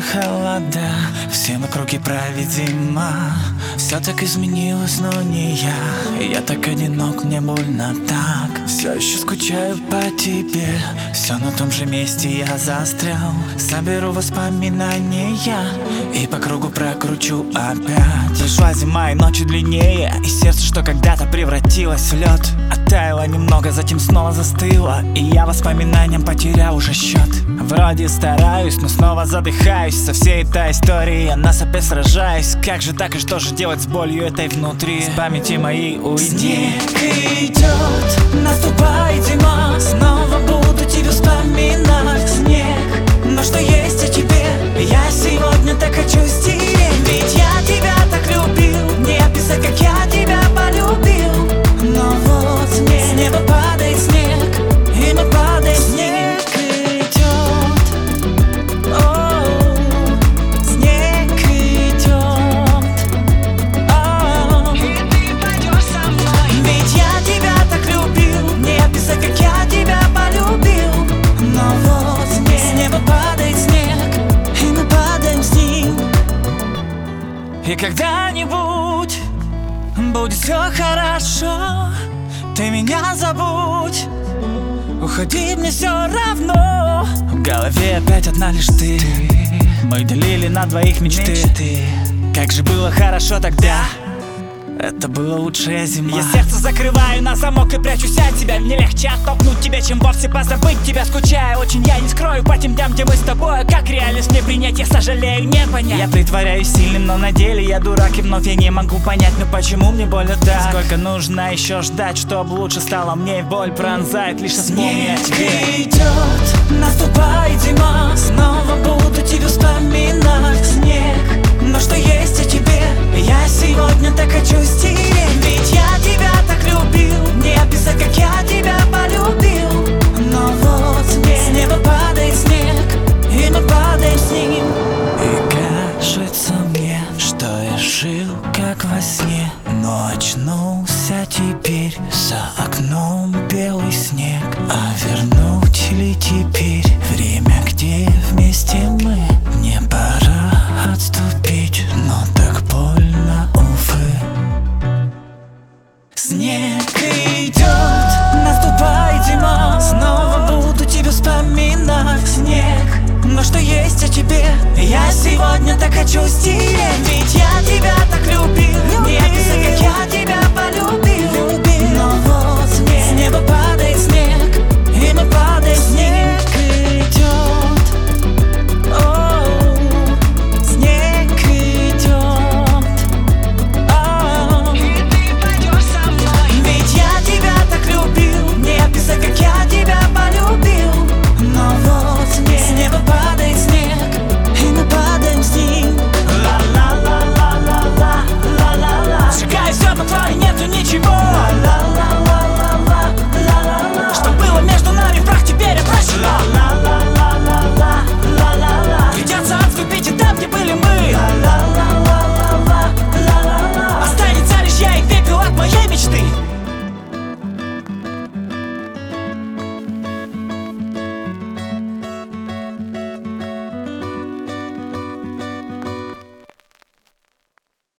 холода, все вокруг провидимо. Все так изменилось, но не я. Я так одинок, мне больно так. Все еще скучаю по тебе. Все на том же месте я застрял. Соберу воспоминания и по кругу прокручу опять. Пришла зима и ночи длиннее, и сердце, что когда-то превратилось в лед, оттаяло немного, затем снова застыло, и я воспоминаниям потерял уже счет. Вроде стараюсь, но снова задыхаюсь. Со всей этой историей я нас опять сражаюсь. Как же так и что же делать с болью этой внутри? С памяти моей уйди. Снег идет, наступает зима. Снова буду тебя вспоминать, снег. Но что есть о тебе, я сегодня так хочу стереть. Ведь я тебя так любил, не описать, как я тебя полюбил. Но вот снег, с неба падает снег, и мы падаем. Снег идет, снег идет, и ты пойдешь со мной. Ведь я тебя так любил, не описать, как я тебя полюбил. Но вот снег, с неба падает снег, и мы падаем с ним. И когда-нибудь будет все хорошо, ты меня забудь, уходи, мне все равно. В голове опять одна лишь ты. Мы делили на двоих мечты. Как же было хорошо тогда, это была лучшая зима. Я сердце закрываю на замок и прячусь от тебя. Мне легче оттолкнуть тебя, чем вовсе позабыть тебя. Скучаю очень, я не скрою по тем дням, где мы с тобой. Как реальность мне принять, я сожалею, не понять. Я притворяюсь сильным, но на деле я дурак. И вновь я не могу понять, ну почему мне больно так. Сколько нужно еще ждать, чтобы лучше стало мне. Боль пронзает, лишь вспомни о тебе. Снег идет, наступает зима. Снова буду тебя вспоминать, снег. Но что есть о тебе, я сегодня так хочу стереть. Ведь я тебя так любил, не описать, как я тебя полюбил. Но вот снег, с неба падает снег, и мы падаем с ним. И кажется мне, что я жил как во сне, но очнулся теперь, за окном белый снег, а вернулся